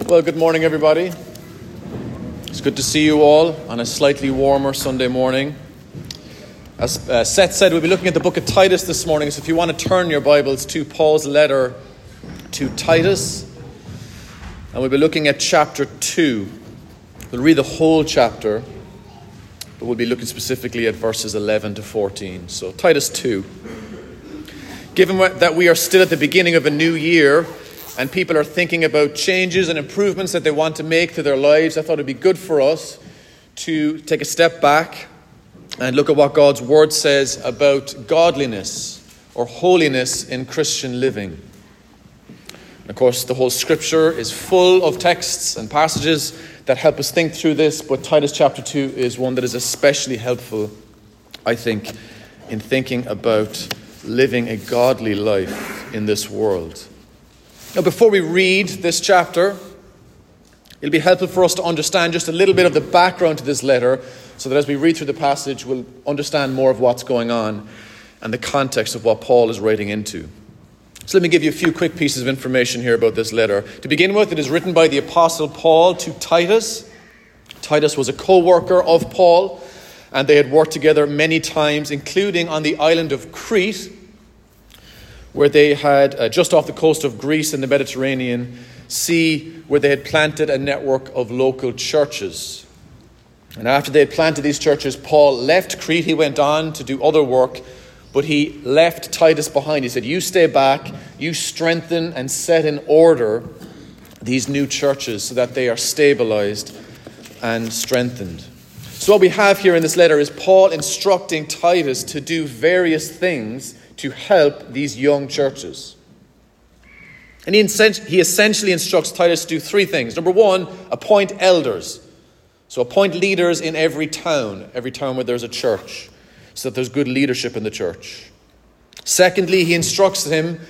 Well, good morning, everybody. It's good to see you all on a slightly warmer Sunday morning. As Seth said, we'll be looking at the book of Titus this morning. So if you want to turn your Bibles to Paul's letter to Titus, and we'll be looking at chapter 2. We'll read the whole chapter, but we'll be looking specifically at verses 11 to 14. So Titus 2. Given that we are still at the beginning of a new year, and people are thinking about changes and improvements that they want to make to their lives, I thought it'd be good for us to take a step back and look at what God's word says about godliness or holiness in Christian living. And of course, the whole scripture is full of texts and passages that help us think through this, but Titus chapter 2 is one that is especially helpful, I think, in thinking about living a godly life in this world. Now, before we read this chapter, it'll be helpful for us to understand just a little bit of the background to this letter, so that as we read through the passage, we'll understand more of what's going on and the context of what Paul is writing into. So let me give you a few quick pieces of information here about this letter. To begin with, it is written by the Apostle Paul to Titus. Titus was a co-worker of Paul, and they had worked together many times, including on the island of Crete, where they had, just off the coast of Greece in the Mediterranean Sea, where they had planted a network of local churches. And after they had planted these churches, Paul left Crete. He went on to do other work, but he left Titus behind. He said, you stay back, you strengthen and set in order these new churches so that they are stabilized and strengthened. So what we have here in this letter is Paul instructing Titus to do various things to help these young churches. And he essentially instructs Titus to do three things. Number one, appoint elders. So appoint leaders in every town where there's a church, so that there's good leadership in the church. Secondly, he instructs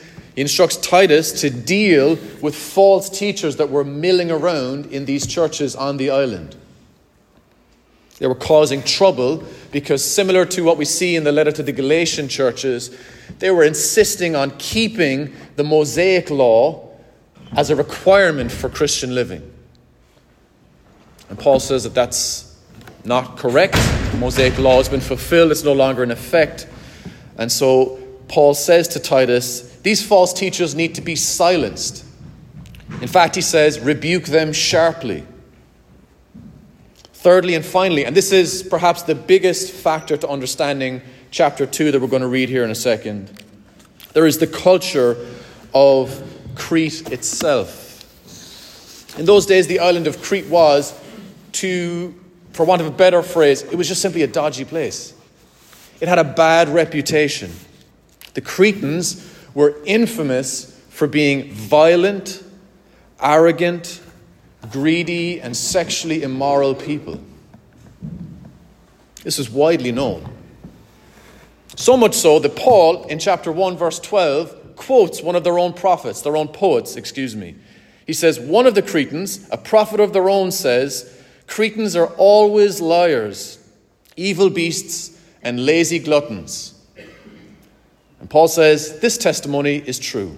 Titus to deal with false teachers that were milling around in these churches on the island. They were causing trouble because, similar to what we see in the letter to the Galatian churches, they were insisting on keeping the Mosaic law as a requirement for Christian living. And Paul says that that's not correct. The Mosaic law has been fulfilled. It's no longer in effect. And so Paul says to Titus, these false teachers need to be silenced. In fact, he says, rebuke them sharply. Thirdly and finally, and this is perhaps the biggest factor to understanding chapter 2 that we're going to read here in a second, there is the culture of Crete itself. In those days, the island of Crete was, for want of a better phrase, it was just simply a dodgy place. It had a bad reputation. The Cretans were infamous for being violent, arrogant, greedy, and sexually immoral people. This is widely known. So much so that Paul, in chapter 1, verse 12, quotes one of their own poets. He says, one of the Cretans, a prophet of their own, says, Cretans are always liars, evil beasts, and lazy gluttons. And Paul says, this testimony is true.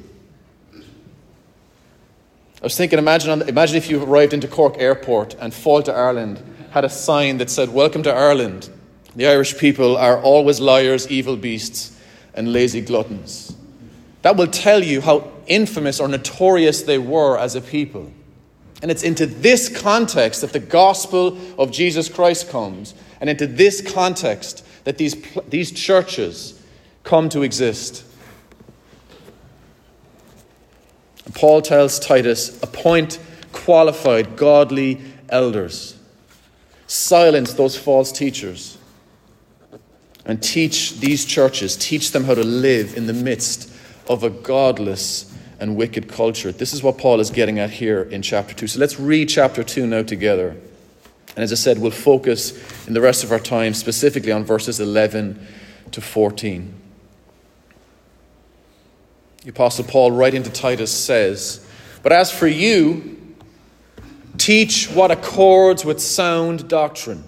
I was thinking, imagine if you arrived into Cork Airport and Fáilte Ireland had a sign that said, welcome to Ireland. The Irish people are always liars, evil beasts, and lazy gluttons. That will tell you how infamous or notorious they were as a people. And it's into this context that the gospel of Jesus Christ comes, and into this context that these churches come to exist. And Paul tells Titus, appoint qualified, godly elders. Silence those false teachers. And teach these churches, teach them how to live in the midst of a godless and wicked culture. This is what Paul is getting at here in chapter 2. So let's read chapter 2 now together. And as I said, we'll focus in the rest of our time specifically on verses 11 to 14. The Apostle Paul, writing to Titus, says, but as for you, teach what accords with sound doctrine.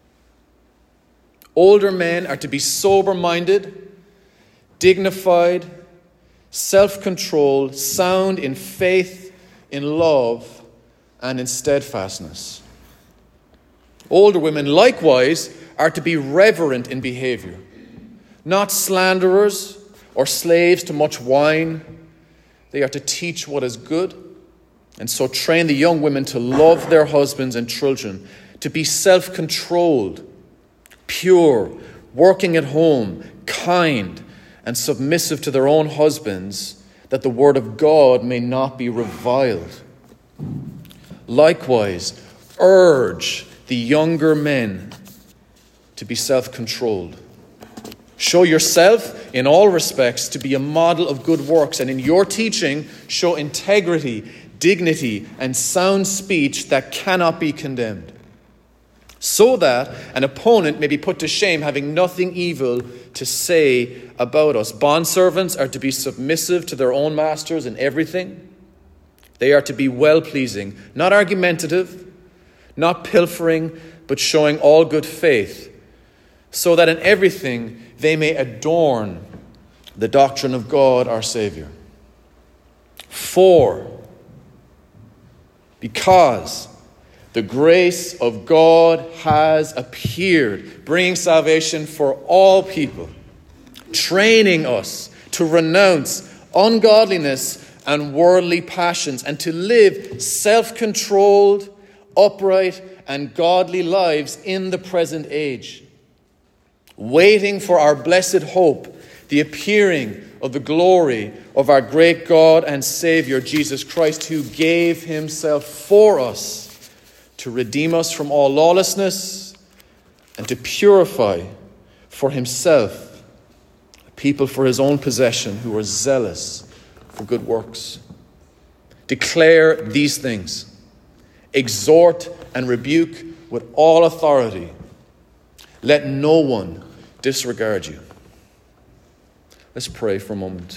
Older men are to be sober-minded, dignified, self-controlled, sound in faith, in love, and in steadfastness. Older women likewise are to be reverent in behavior, not slanderers or slaves to much wine. They are to teach what is good, and so train the young women to love their husbands and children, to be self-controlled, pure, working at home, kind, and submissive to their own husbands, that the word of God may not be reviled. Likewise, urge the younger men to be self-controlled. Show yourself in all respects to be a model of good works, and in your teaching show integrity, dignity, and sound speech that cannot be condemned, so that an opponent may be put to shame, having nothing evil to say about us. Bondservants are to be submissive to their own masters in everything. They are to be well-pleasing, not argumentative, not pilfering, but showing all good faith, so that in everything they may adorn the doctrine of God our Savior. Because the grace of God has appeared, bringing salvation for all people, training us to renounce ungodliness and worldly passions, and to live self-controlled, upright, and godly lives in the present age, waiting for our blessed hope, the appearing of the glory of our great God and Savior, Jesus Christ, who gave himself for us to redeem us from all lawlessness and to purify for himself a people for his own possession who are zealous for good works. Declare these things. Exhort and rebuke with all authority. Let no one disregard you. Let's pray for a moment.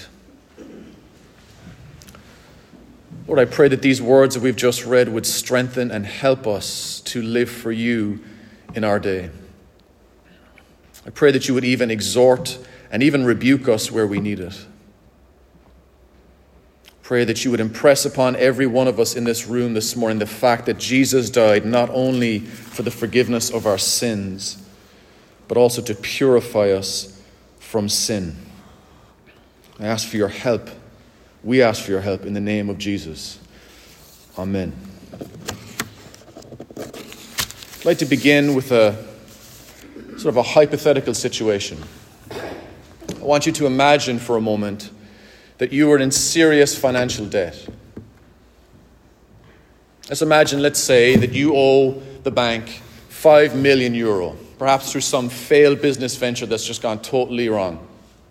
Lord, I pray that these words that we've just read would strengthen and help us to live for you in our day. I pray that you would even exhort and even rebuke us where we need it. Pray that you would impress upon every one of us in this room this morning the fact that Jesus died not only for the forgiveness of our sins, but also to purify us from sin. I ask for your help. We ask for your help in the name of Jesus. Amen. I'd like to begin with a sort of a hypothetical situation. I want you to imagine for a moment that you are in serious financial debt. Let's say that you owe the bank €5 million, perhaps through some failed business venture that's just gone totally wrong.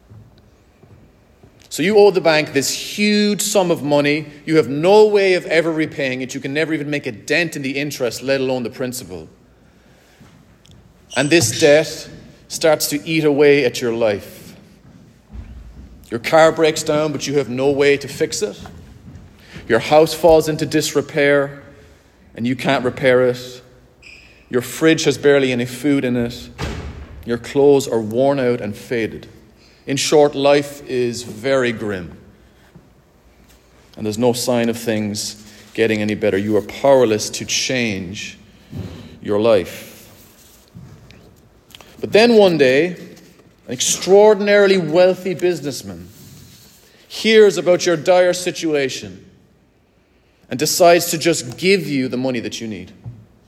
So you owe the bank this huge sum of money. You have no way of ever repaying it. You can never even make a dent in the interest, let alone the principal. And this debt starts to eat away at your life. Your car breaks down, but you have no way to fix it. Your house falls into disrepair, and you can't repair it. Your fridge has barely any food in it. Your clothes are worn out and faded. In short, life is very grim. And there's no sign of things getting any better. You are powerless to change your life. But then one day, an extraordinarily wealthy businessman hears about your dire situation and decides to just give you the money that you need.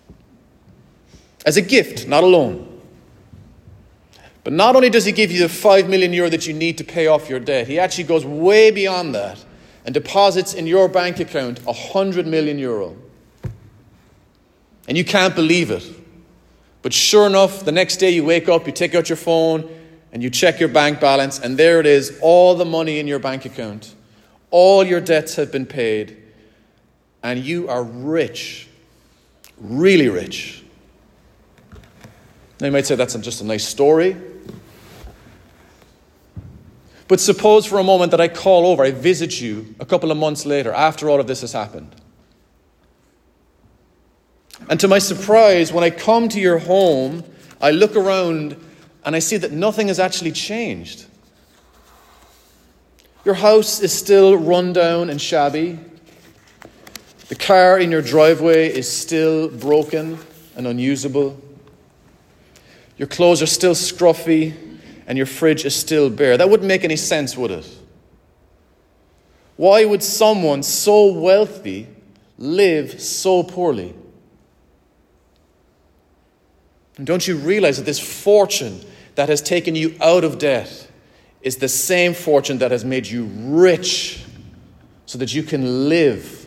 As a gift, not a loan. But not only does he give you the €5 million that you need to pay off your debt, he actually goes way beyond that and deposits in your bank account €100 million. And you can't believe it. But sure enough, the next day you wake up, you take out your phone, and you check your bank balance, and there it is, all the money in your bank account. All your debts have been paid, and you are rich, really rich. Now you might say that's just a nice story. But suppose for a moment that I call over, I visit you a couple of months later, after all of this has happened. And to my surprise, when I come to your home, I look around and I see that nothing has actually changed. Your house is still run down and shabby. The car in your driveway is still broken and unusable. Your clothes are still scruffy and your fridge is still bare. That wouldn't make any sense, would it? Why would someone so wealthy live so poorly? And don't you realize that this fortune that has taken you out of debt is the same fortune that has made you rich so that you can live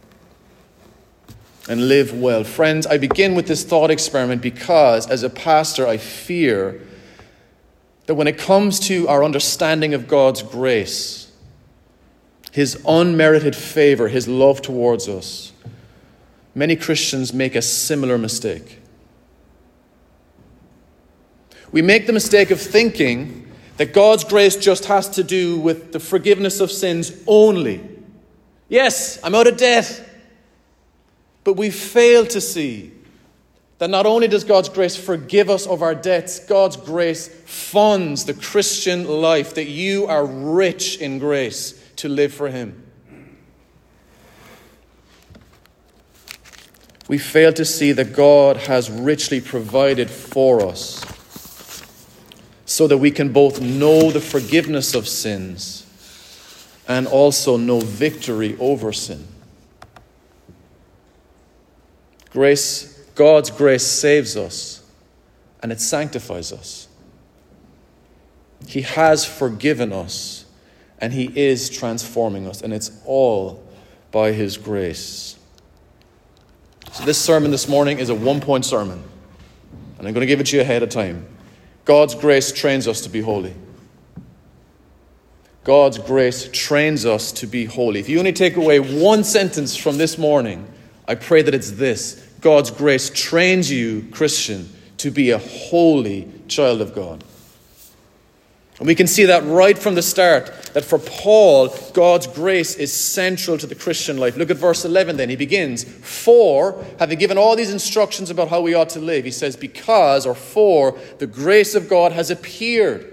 and live well? Friends, I begin with this thought experiment because as a pastor, I fear that when it comes to our understanding of God's grace, His unmerited favor, His love towards us, many Christians make a similar mistake. We make the mistake of thinking that God's grace just has to do with the forgiveness of sins only. Yes, I'm out of debt. But we fail to see that not only does God's grace forgive us of our debts, God's grace funds the Christian life, that you are rich in grace to live for Him. We fail to see that God has richly provided for us so that we can both know the forgiveness of sins and also know victory over sin. God's grace saves us and it sanctifies us. He has forgiven us and He is transforming us, and it's all by His grace. So this sermon this morning is a one-point sermon, and I'm going to give it to you ahead of time. God's grace trains us to be holy. God's grace trains us to be holy. If you only take away one sentence from this morning, I pray that it's this: God's grace trains you, Christian, to be a holy child of God. And we can see that right from the start, that for Paul, God's grace is central to the Christian life. Look at verse 11 then. He begins, "For, having given all these instructions about how we ought to live," he says, "because," or "for, the grace of God has appeared,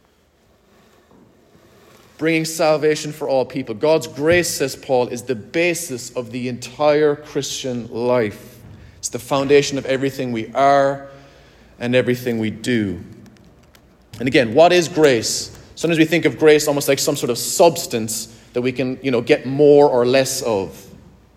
bringing salvation for all people." God's grace, says Paul, is the basis of the entire Christian life. It's the foundation of everything we are and everything we do. And again, what is grace? Sometimes we think of grace almost like some sort of substance that we can, get more or less of.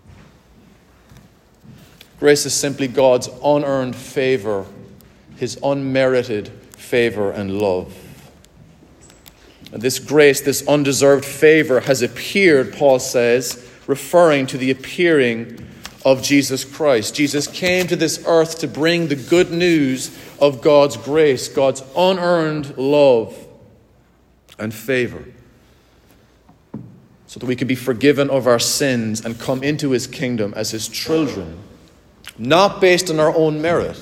Grace is simply God's unearned favor, His unmerited favor and love. And this grace, this undeserved favor, has appeared, Paul says, referring to the appearing of Jesus Christ. Jesus came to this earth to bring the good news of God's grace, God's unearned love and favor, so that we can be forgiven of our sins and come into His kingdom as His children, not based on our own merit,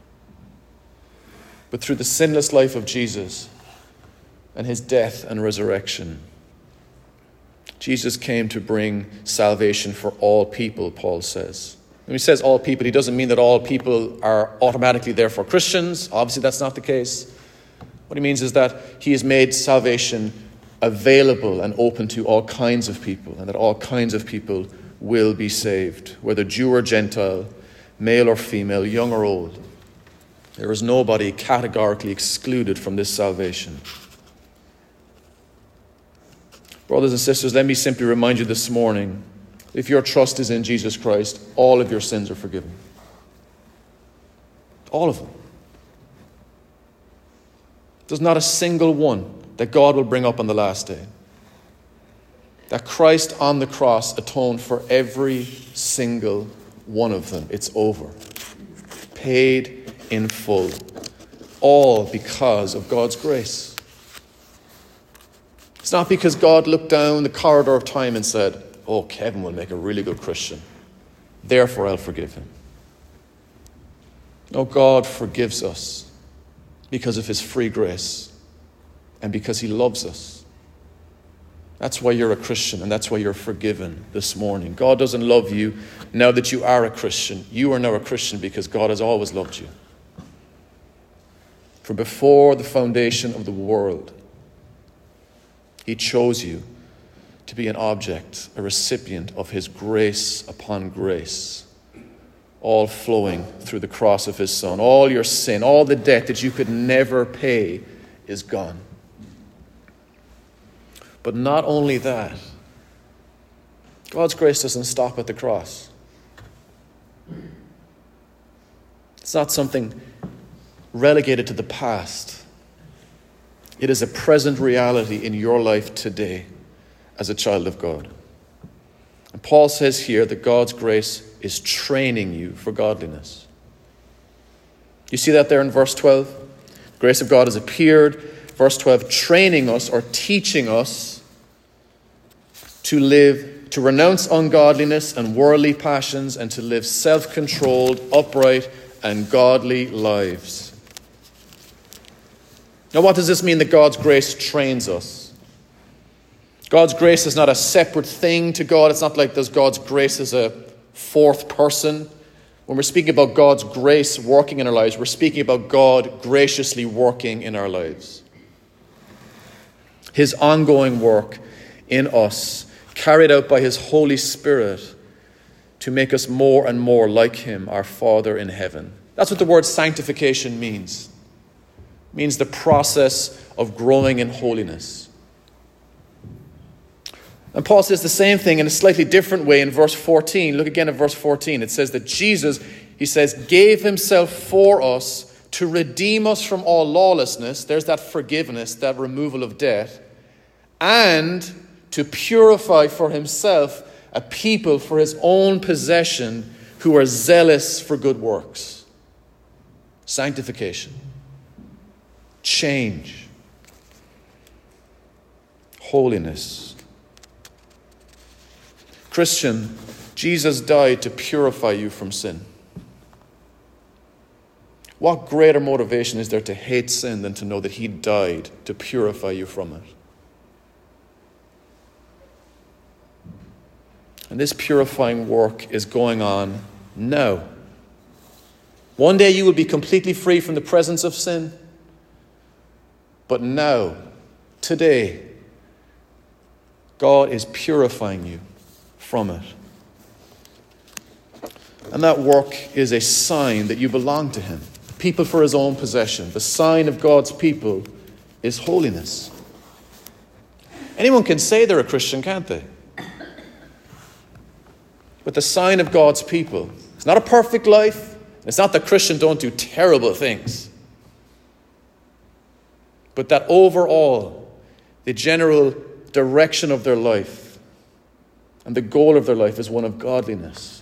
but through the sinless life of Jesus and His death and resurrection. Jesus came to bring salvation for all people, Paul says. When he says all people, he doesn't mean that all people are automatically therefore Christians. Obviously, that's not the case. What he means is that He has made salvation available and open to all kinds of people, and that all kinds of people will be saved, whether Jew or Gentile, male or female, young or old. There is nobody categorically excluded from this salvation. Brothers and sisters, let me simply remind you this morning, if your trust is in Jesus Christ, all of your sins are forgiven. All of them. There's not a single one that God will bring up on the last day. That Christ on the cross atoned for every single one of them. It's over. Paid in full. All because of God's grace. It's not because God looked down the corridor of time and said, "Oh, Kevin will make a really good Christian, therefore I'll forgive him." No, God forgives us because of His free grace and because He loves us. That's why you're a Christian, and that's why you're forgiven this morning. God doesn't love you now that you are a Christian. You are now a Christian because God has always loved you. From before the foundation of the world, He chose you to be an object, a recipient of his grace upon grace, all flowing through the cross of his Son. All your sin, all the debt that you could never pay is gone. But not only that, God's grace doesn't stop at the cross. It's not something relegated to the past. It is a present reality in your life today as a child of God. And Paul says here that God's grace is training you for godliness. You see that there in verse 12? The grace of God has appeared. Verse 12, training us or teaching us to live, to renounce ungodliness and worldly passions and to live self-controlled, upright, and godly lives. Now, what does this mean that God's grace trains us? God's grace is not a separate thing to God. It's not like there's God's grace as a fourth person. When we're speaking about God's grace working in our lives, we're speaking about God graciously working in our lives. His ongoing work in us, carried out by his Holy Spirit to make us more and more like him, our Father in heaven. That's what the word sanctification means. It means the process of growing in holiness. And Paul says the same thing in a slightly different way in verse 14. Look again at verse 14. It says that Jesus, he says, gave himself for us to redeem us from all lawlessness. There's that forgiveness, that removal of debt. And to purify for himself a people for his own possession who are zealous for good works. Sanctification. Change. Holiness. Christian, Jesus died to purify you from sin. What greater motivation is there to hate sin than to know that he died to purify you from it? And this purifying work is going on now. One day you will be completely free from the presence of sin. But now, today, God is purifying you from it. And that work is a sign that you belong to him. People for his own possession. The sign of God's people is holiness. Anyone can say they're a Christian, can't they? But the sign of God's people, it's not a perfect life. It's not that Christians don't do terrible things. But that overall, the general direction of their life and the goal of their life is one of godliness.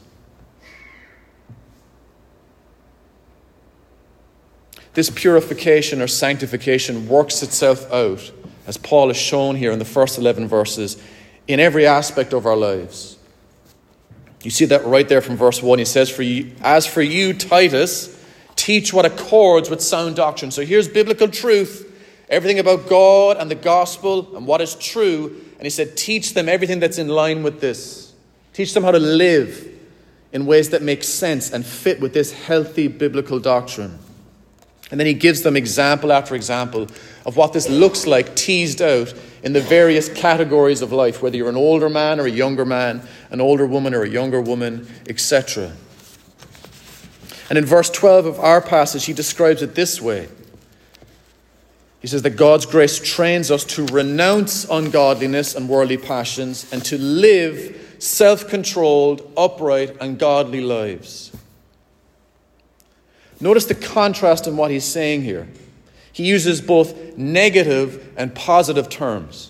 This purification or sanctification works itself out, as Paul has shown here in the first 11 verses, in every aspect of our lives. You see that right there from verse 1. He says, as for you, Titus, teach what accords with sound doctrine. So here's biblical truth, everything about God and the gospel and what is true. And he said, teach them everything that's in line with this. Teach them how to live in ways that make sense and fit with this healthy biblical doctrine. And then he gives them example after example of what this looks like teased out in the various categories of life, whether you're an older man or a younger man, an older woman or a younger woman, etc. And in verse 12 of our passage, he describes it this way. He says that God's grace trains us to renounce ungodliness and worldly passions and to live self-controlled, upright, and godly lives. Notice the contrast in what he's saying here. He uses both negative and positive terms.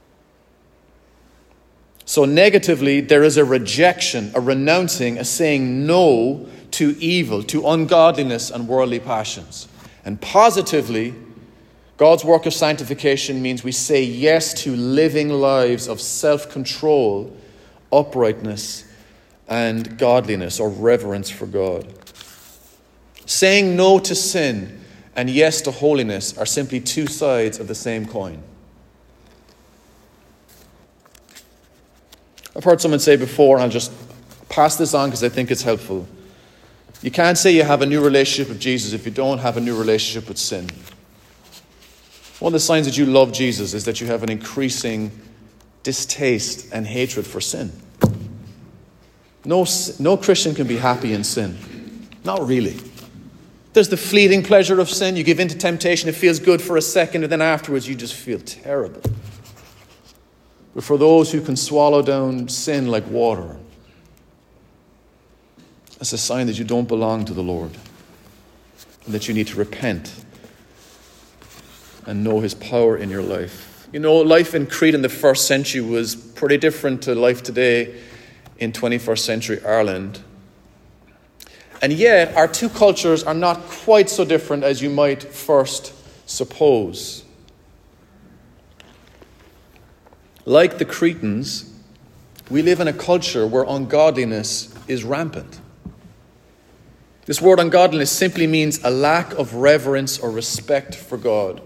So negatively, there is a rejection, a renouncing, a saying no to evil, to ungodliness and worldly passions. And positively, God's work of sanctification means we say yes to living lives of self-control, uprightness, and godliness or reverence for God. Saying no to sin and yes to holiness are simply two sides of the same coin. I've heard someone say before, and I'll just pass this on because I think it's helpful. You can't say you have a new relationship with Jesus if you don't have a new relationship with sin. One of the signs that you love Jesus is that you have an increasing distaste and hatred for sin. No Christian can be happy in sin. Not really. There's the fleeting pleasure of sin. You give in to temptation, it feels good for a second, and then afterwards you just feel terrible. But for those who can swallow down sin like water, it's a sign that you don't belong to the Lord and that you need to repent and know his power in your life. You know, life in Crete in the first century was pretty different to life today in 21st century Ireland. And yet, our two cultures are not quite so different as you might first suppose. Like the Cretans, we live in a culture where ungodliness is rampant. This word ungodliness simply means a lack of reverence or respect for God.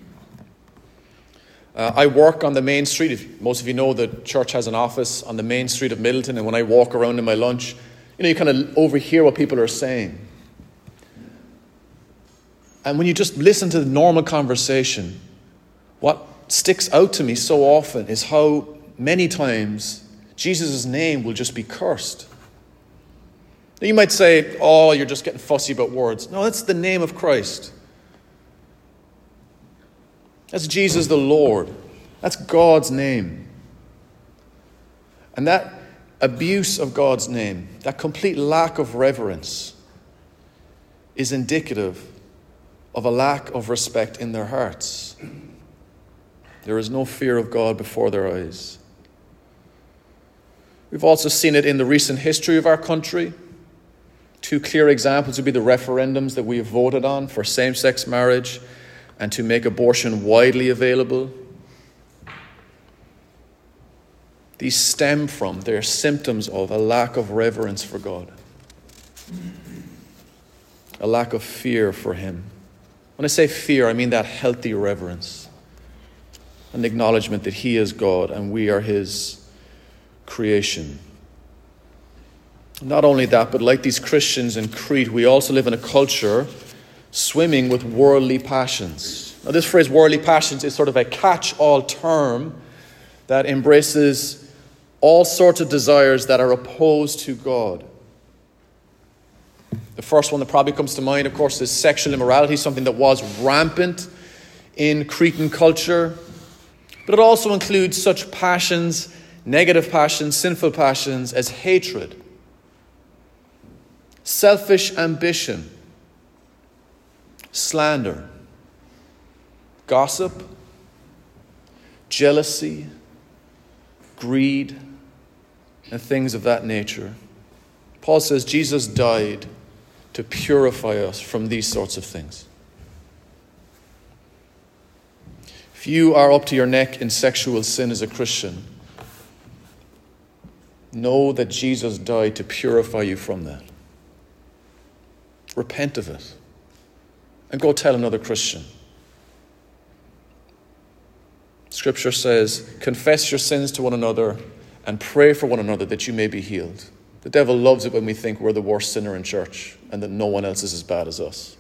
I work on the main street. Most of you know the church has an office on the main street of Middleton, and when I walk around in my lunch, you kind of overhear what people are saying. And when you just listen to the normal conversation, what sticks out to me so often is how many times Jesus' name will just be cursed. Now you might say, oh, you're just getting fussy about words. No, that's the name of Christ. That's Jesus the Lord. That's God's name. And that abuse of God's name, that complete lack of reverence, is indicative of a lack of respect in their hearts. There is no fear of God before their eyes. We've also seen it in the recent history of our country. Two clear examples would be the referendums that we have voted on for same-sex marriage and to make abortion widely available. These stem from, they're symptoms of a lack of reverence for God, a lack of fear for him. When I say fear, I mean that healthy reverence, an acknowledgement that he is God and we are his creation. Not only that, but like these Christians in Crete, we also live in a culture swimming with worldly passions. Now, this phrase, worldly passions, is sort of a catch-all term that embraces all sorts of desires that are opposed to God. The first one that probably comes to mind, of course, is sexual immorality, something that was rampant in Cretan culture. But it also includes such passions, negative passions, sinful passions, as hatred, selfish ambition, slander, gossip, jealousy, greed, and things of that nature. Paul says Jesus died to purify us from these sorts of things. If you are up to your neck in sexual sin as a Christian, know that Jesus died to purify you from that. Repent of it and go tell another Christian. Scripture says, confess your sins to one another and pray for one another that you may be healed. The devil loves it when we think we're the worst sinner in church and that no one else is as bad as us.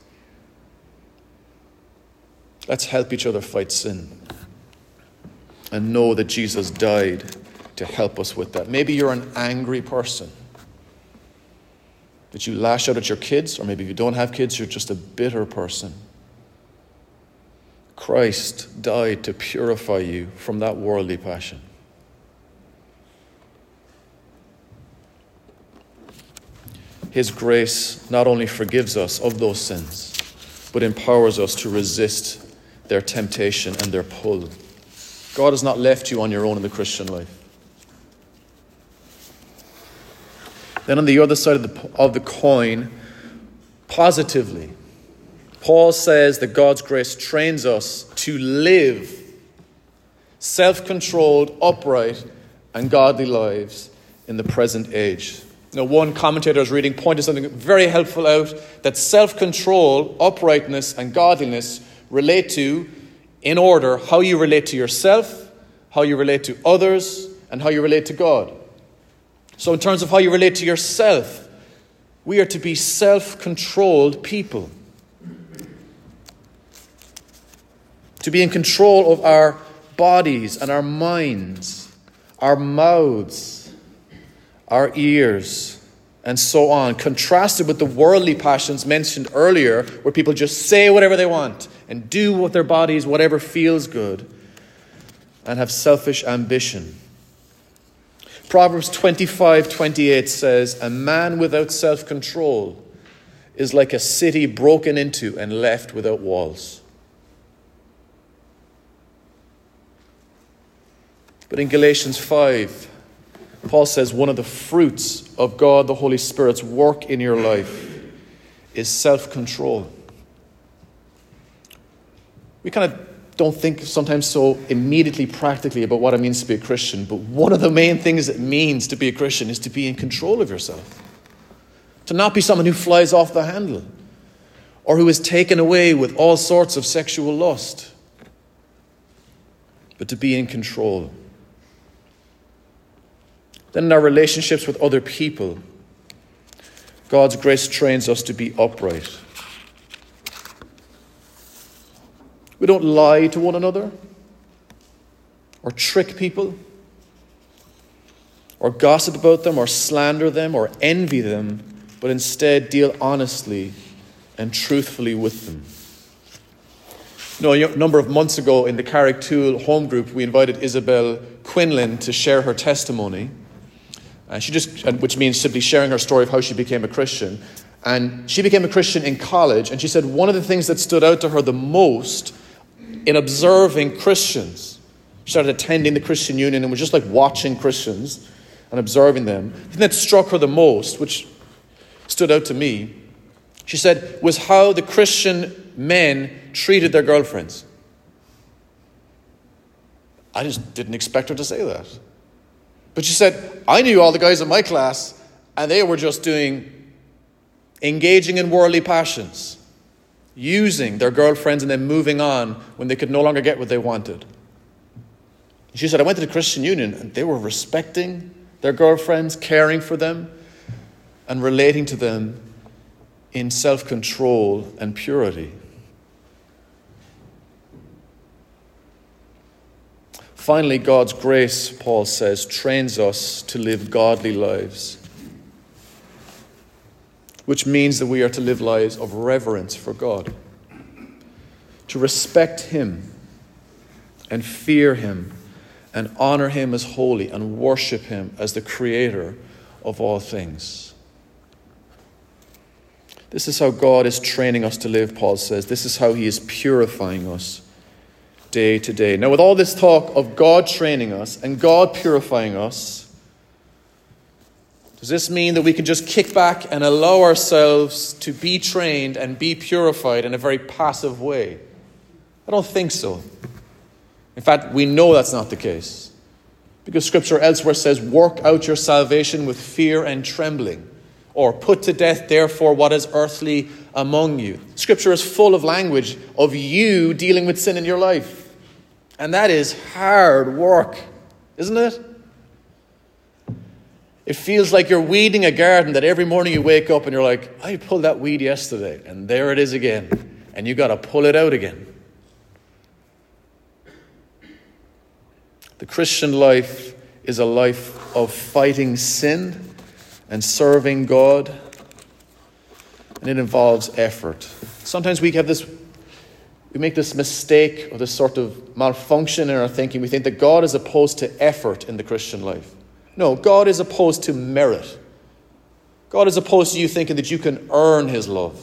Let's help each other fight sin and know that Jesus died to help us with that. Maybe you're an angry person, that you lash out at your kids, or maybe if you don't have kids, you're just a bitter person. Christ died to purify you from that worldly passion. His grace not only forgives us of those sins, but empowers us to resist their temptation and their pull. God has not left you on your own in the Christian life. Then on the other side of the coin, positively, Paul says that God's grace trains us to live self-controlled, upright, and godly lives in the present age. One commentator I was reading pointed something very helpful out, that self-control, uprightness, and godliness relate to, in order, how you relate to yourself, how you relate to others, and how you relate to God. So in terms of how you relate to yourself, we are to be self-controlled people. To be in control of our bodies and our minds. our mouths, our ears, and so on, contrasted with the worldly passions mentioned earlier, where people just say whatever they want and do with their bodies whatever feels good and have selfish ambition. Proverbs 25:28 says, "A man without self-control is like a city broken into and left without walls." But in Galatians 5, Paul says one of the fruits of God the Holy Spirit's work in your life is self-control. We kind of don't think sometimes so immediately practically about what it means to be a Christian, but one of the main things it means to be a Christian is to be in control of yourself. To not be someone who flies off the handle or who is taken away with all sorts of sexual lust, but to be in control. Then in our relationships with other people, God's grace trains us to be upright. We don't lie to one another or trick people or gossip about them or slander them or envy them, but instead deal honestly and truthfully with them. A number of months ago in the Carricktool home group, we invited Isabel Quinlan to share her testimony. Which means simply sharing her story of how she became a Christian. And she became a Christian in college, and she said one of the things that stood out to her the most in observing Christians, she started attending the Christian Union and was just like watching Christians and observing them. The thing that struck her the most, which stood out to me, she said, was how the Christian men treated their girlfriends. I just didn't expect her to say that. But she said, I knew all the guys in my class, and they were just engaging in worldly passions, using their girlfriends and then moving on when they could no longer get what they wanted. She said, I went to the Christian Union, and they were respecting their girlfriends, caring for them, and relating to them in self-control and purity. Finally, God's grace, Paul says, trains us to live godly lives, which means that we are to live lives of reverence for God, to respect Him and fear Him and honor Him as holy and worship Him as the Creator of all things. This is how God is training us to live, Paul says. This is how He is purifying us day to day. Now, with all this talk of God training us and God purifying us, does this mean that we can just kick back and allow ourselves to be trained and be purified in a very passive way? I don't think so. In fact, we know that's not the case, because Scripture elsewhere says, work out your salvation with fear and trembling, or put to death, therefore, what is earthly among you. Scripture is full of language of you dealing with sin in your life. And that is hard work, isn't it? It feels like you're weeding a garden that every morning you wake up and you're like, I pulled that weed yesterday, and there it is again. And you got to pull it out again. The Christian life is a life of fighting sin and serving God. And it involves effort. Sometimes we make this mistake or this sort of malfunction in our thinking. We think that God is opposed to effort in the Christian life. No, God is opposed to merit. God is opposed to you thinking that you can earn His love.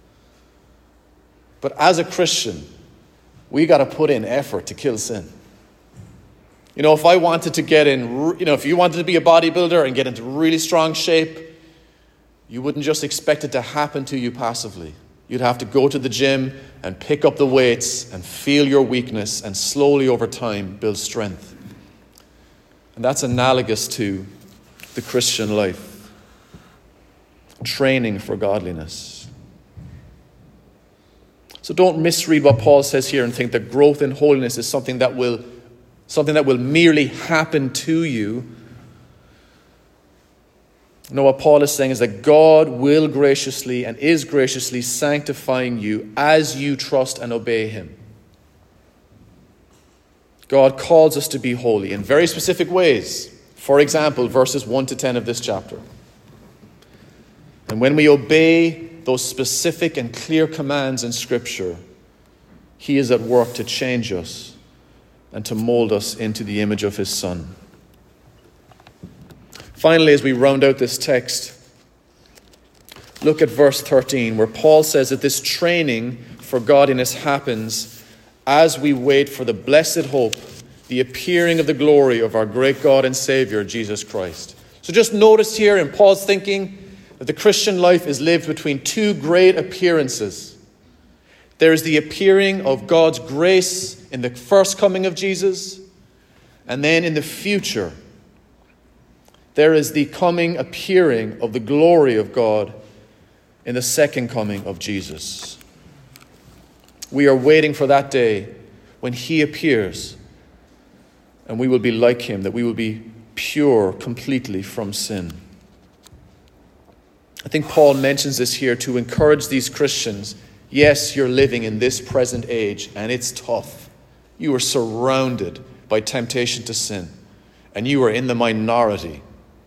But as a Christian, we got to put in effort to kill sin. If I wanted to get in, if you wanted to be a bodybuilder and get into really strong shape, you wouldn't just expect it to happen to you passively. You'd have to go to the gym and pick up the weights and feel your weakness and slowly over time build strength. And that's analogous to the Christian life. Training for godliness. So don't misread what Paul says here and think that growth in holiness is something that will merely happen to you. No, what Paul is saying is that God will graciously and is graciously sanctifying you as you trust and obey Him. God calls us to be holy in very specific ways. For example, verses 1 to 10 of this chapter. And when we obey those specific and clear commands in Scripture, he is at work to change us and to mold us into the image of his Son. Finally, as we round out this text, look at verse 13, where Paul says that this training for godliness happens as we wait for the blessed hope, the appearing of the glory of our great God and Savior, Jesus Christ. So just notice here in Paul's thinking that the Christian life is lived between two great appearances. There is the appearing of God's grace in the first coming of Jesus, and then in the future, there is the coming appearing of the glory of God in the second coming of Jesus. We are waiting for that day when he appears and we will be like him, that we will be pure completely from sin. I think Paul mentions this here to encourage these Christians. Yes, you're living in this present age and it's tough. You are surrounded by temptation to sin and you are in the minority.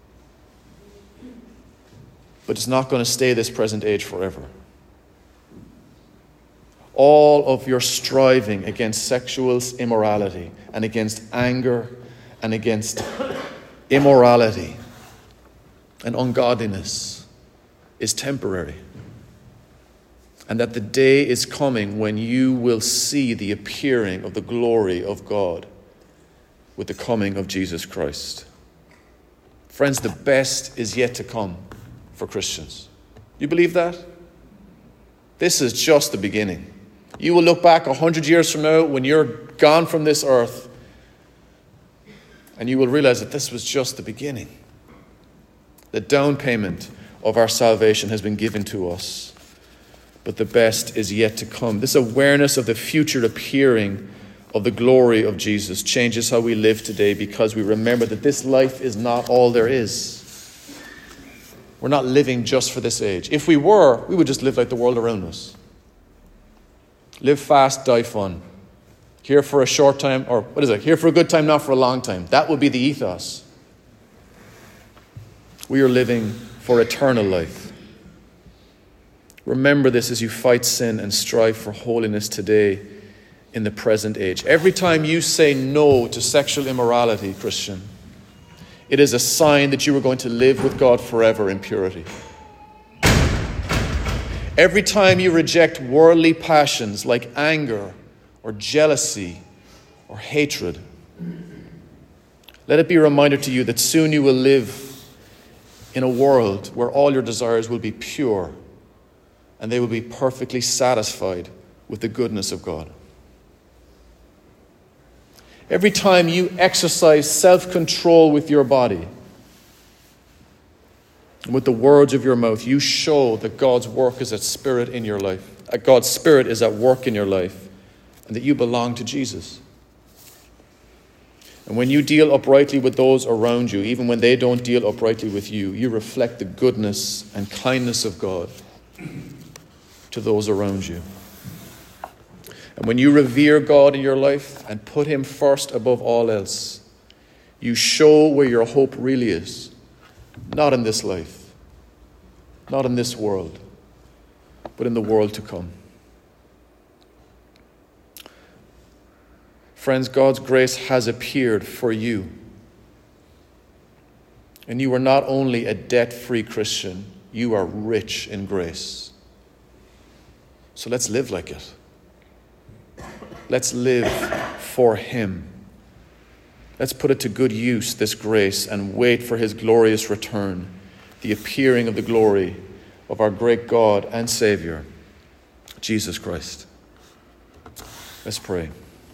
But it's not going to stay this present age forever. All of your striving against sexual immorality and against anger and against immorality and ungodliness is temporary. And that the day is coming when you will see the appearing of the glory of God with the coming of Jesus Christ. Friends, the best is yet to come for Christians. You believe that? This is just the beginning. You will look back 100 years from now when you're gone from this earth and you will realize that this was just the beginning. The down payment of our salvation has been given to us, but the best is yet to come. This awareness of the future appearing of the glory of Jesus changes how we live today, because we remember that this life is not all there is. We're not living just for this age. If we were, we would just live like the world around us. Live fast, die fun. Here for a short time, or what is it? Here for a good time, not for a long time. That would be the ethos. We are living for eternal life. Remember this as you fight sin and strive for holiness today in the present age. Every time you say no to sexual immorality, Christian, it is a sign that you are going to live with God forever in purity. Every time you reject worldly passions like anger or jealousy or hatred, let it be a reminder to you that soon you will live in a world where all your desires will be pure and they will be perfectly satisfied with the goodness of God. Every time you exercise self-control with your body, and with the words of your mouth, you show that God's work is at spirit in your life. God's Spirit is at work in your life, and that you belong to Jesus. And when you deal uprightly with those around you, even when they don't deal uprightly with you, you reflect the goodness and kindness of God to those around you. And when you revere God in your life and put him first above all else, you show where your hope really is. Not in this life, not in this world, but in the world to come. Friends, God's grace has appeared for you. And you are not only a debt-free Christian, you are rich in grace. So let's live like it. Let's live for him. Let's put it to good use, this grace, and wait for his glorious return, the appearing of the glory of our great God and Savior, Jesus Christ. Let's pray.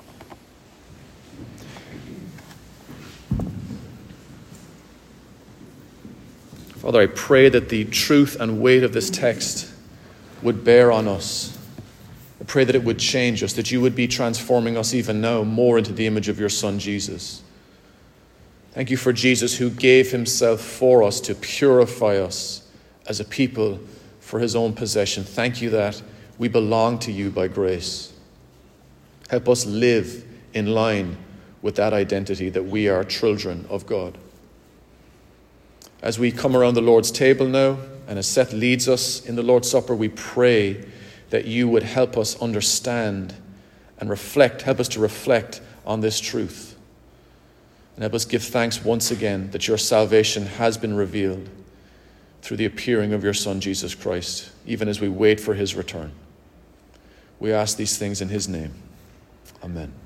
Father, I pray that the truth and weight of this text would bear on us. I pray that it would change us, that you would be transforming us even now more into the image of your Son, Jesus. Thank you for Jesus, who gave himself for us to purify us as a people for his own possession. Thank you that we belong to you by grace. Help us live in line with that identity, that we are children of God. As we come around the Lord's table now, and as Seth leads us in the Lord's Supper, we pray that you would help us understand and help us to reflect on this truth. And help us give thanks once again that your salvation has been revealed through the appearing of your Son, Jesus Christ, even as we wait for his return. We ask these things in his name. Amen.